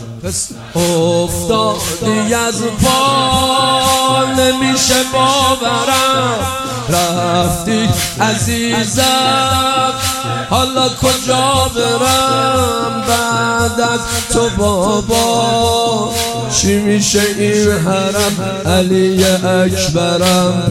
پس افتادی از پا نمیشه باورم، رفتی عزیزم حالا کجا برم بعد از تو بابا؟ چی میشه این حرم؟ علی اکبرم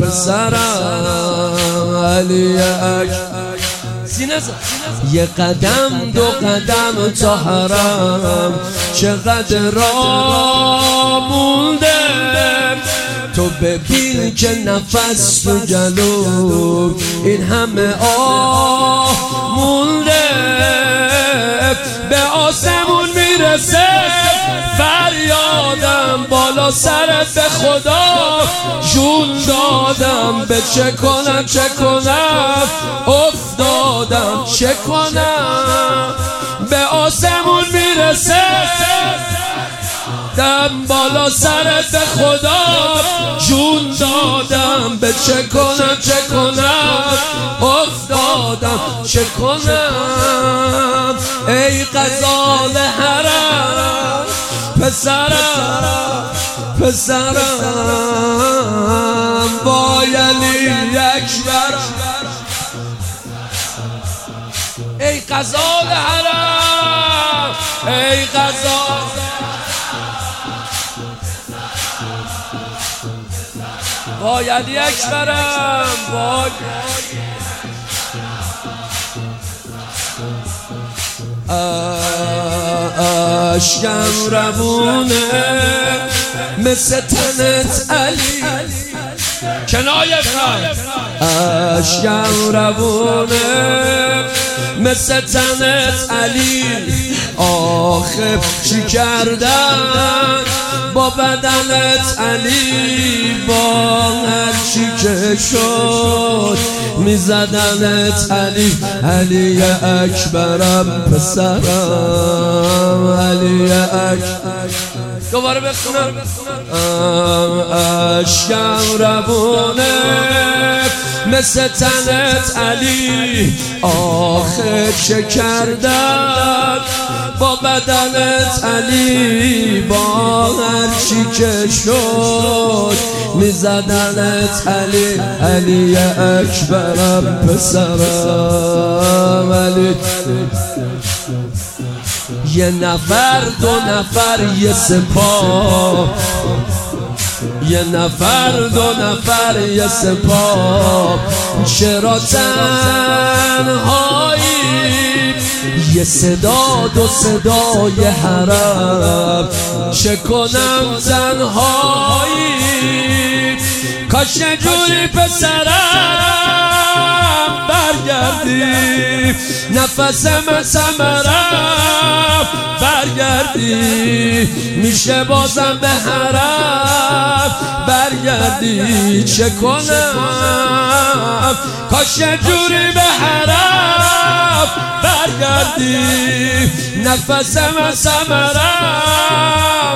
پسرم، علی اکبرم. یه قدم دو قدم تا حرم چقدر راه مونده، تو ببین که نفس تو جلو این همه آه مونده، به آسمون میرسه فریادم بالا سرت به خدا جون دادم، به چه کنم چه کنم افتادم چه کنم، به آسمون میرسه دم بالا سرت به خدا جون دادم، به چه کنم چه کنم افتادم چه کنم. ای غزال حرم پسرم پسرم وای علی اکبر، ای غزال حرم ای غزال وای علی اکبرم وای. اشکم روونه مثل تنت علی کنایه فرد، اشکم روونه مثل تنت علی، آخه چی کردن با بدنت علی، با هر چی که شد میزدنت علی، علی اکبرم پسرم، علی اکبرم. دوباره بخونم. اشکم روونه مثل تنت علی، آخه چه کردن با بدنت علی، با هر چی که شد میزدنت علی، علی اکبرم پسرم، علی. یه نفر دو نفر یه سپاه، یه نفر دو نفر یه سپاه، چرا تنهایی؟ یه صدا دو صدا یه حرم، چه کنم تنهایی؟ کاش یه جوری پسرم برگردی، نفس من ثمرم برگردی، میشه بازم به حرم برگردی، چه کنم؟ کاش یه جوری به حرم برگردی، نفس من ثمرم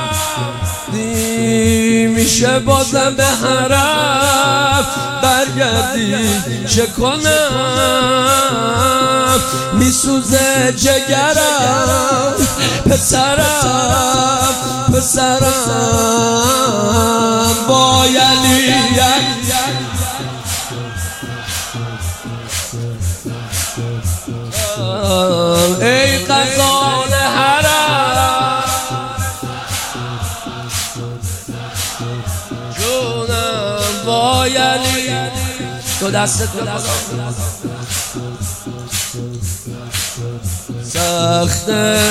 میشه بازم به حرم برگردی، چه کنم؟ میسوزه جگرم پسرم پسرم وای علی ای غزال حرم جونم وای علی. تو دستت به خدا سخت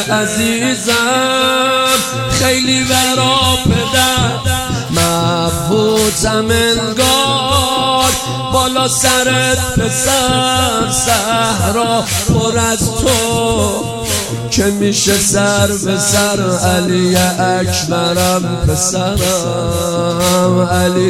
عزیزم، خیلی ورا پدر مبهوتم انگار بالا سرت پسر، صحرا پر از تو که میشه سر به سر، علی اکبرم پسرم، علی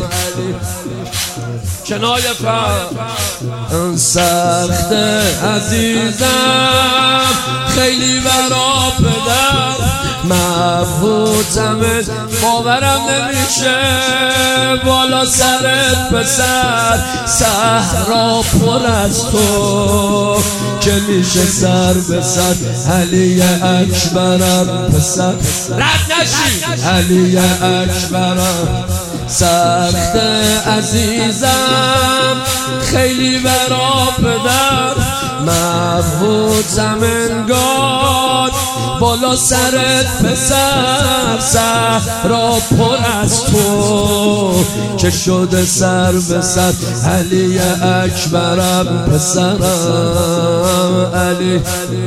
کنایه فرد. سخت عزیزم خیلی ورا پدر مبهوتم باورم نمیشه بالا سرت پسر صحرا پر از تو که میشه سر به سر علی اکبرم پسر رد نشی علی اکبرم سخت عزیزم خیلی برا پدر مبهوتم انگار بالا سرت پسر صحرا پر از تو که شده سر به سر علی اکبرم پسرم علی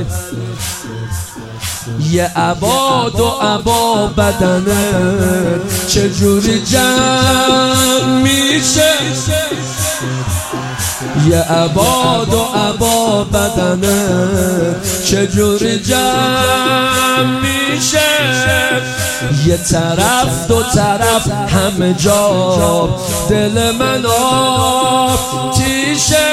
یه عباد و عبا بدنه چجوری جمع میشه یه عباد و عبا بدنه چجوری جمع میشه یه طرف دو طرف همه جا دل من آتیشه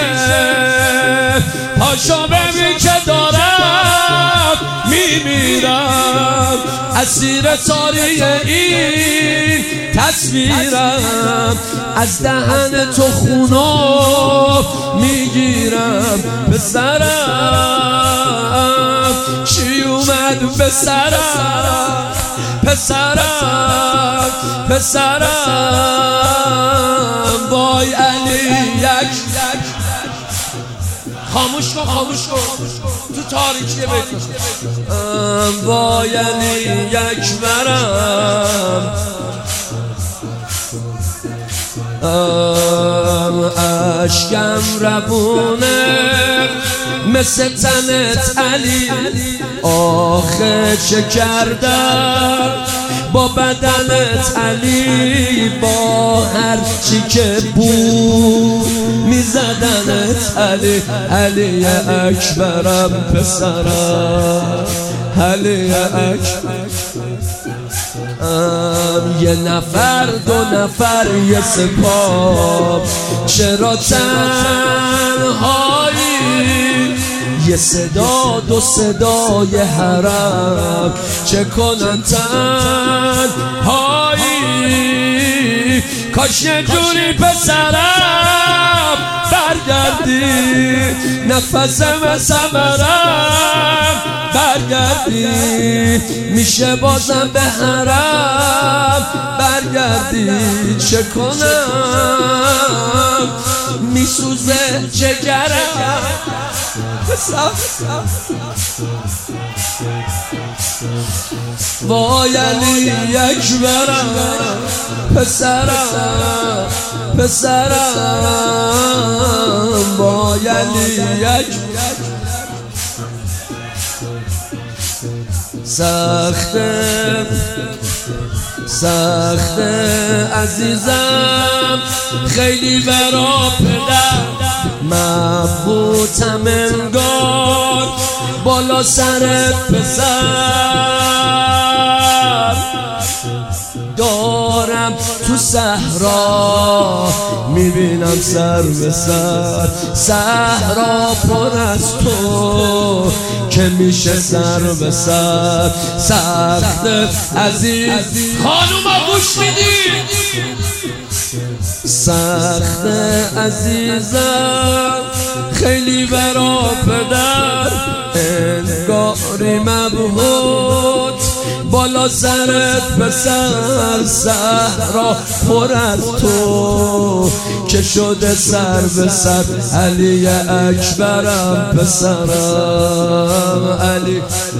پاشو ببین که دارم میمیرم اسیر تاری این تصویرم از دهن تو خونو میگیرم پسرم چی اومد پسرم پسرم پسرم وای علی یک خاموش کن تو تاریکی بیت وای علی اکبرم اشکم روونه مثل تنت علی آخه چه کردم با بدنت علی با هر چی که بود میزدنت علی علی اکبرم پسرم علی اکبرم یه نفر دو نفر یه سپاه چرا تنهایی یه صدا دو صدا یه حرم چه کنن تنهایی کاش یه جوری پسرم برگردی نفسم سمرم برگردی میشه بازم به حرم برگردی چه کنم میسوزه جگرم وای علی اکبرم پسرم پسرم وای علی اکبرم سخته عزیزم خیلی برا پدر مبهوتم انگار بالا سرت پسر دارم تو صحرا میبینم سر به سر صحرا پر از تو که میشه سر به سر سخت عزیز خانوما گوش میدید سخت عزیزم خیلی برا پدر انگاری مبهوت بالا سرت پسر صحرا پر از تو که شده سر به سر علی اکبرم پسرم علی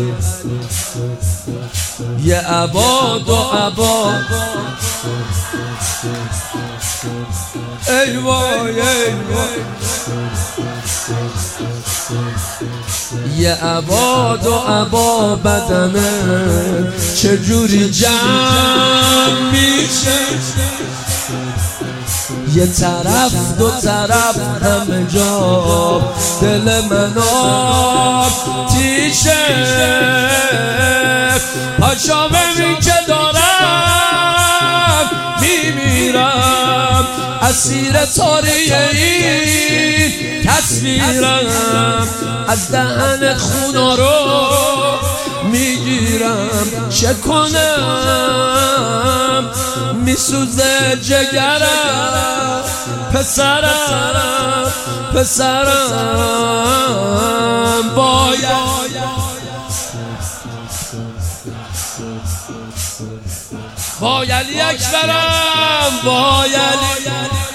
یه عباد و عباد ای وای ای وای یه عباد و عبا بدنه چجوری جمع میشه یه طرف دو طرف همه جا دل من آتیشه پاشا ببین که دارم میمیرم اسیر تاری این تصویرم از دهن خونا رو میگیرم چه کنم میسوزه جگرم پسرم باید با علی اکبرم با علی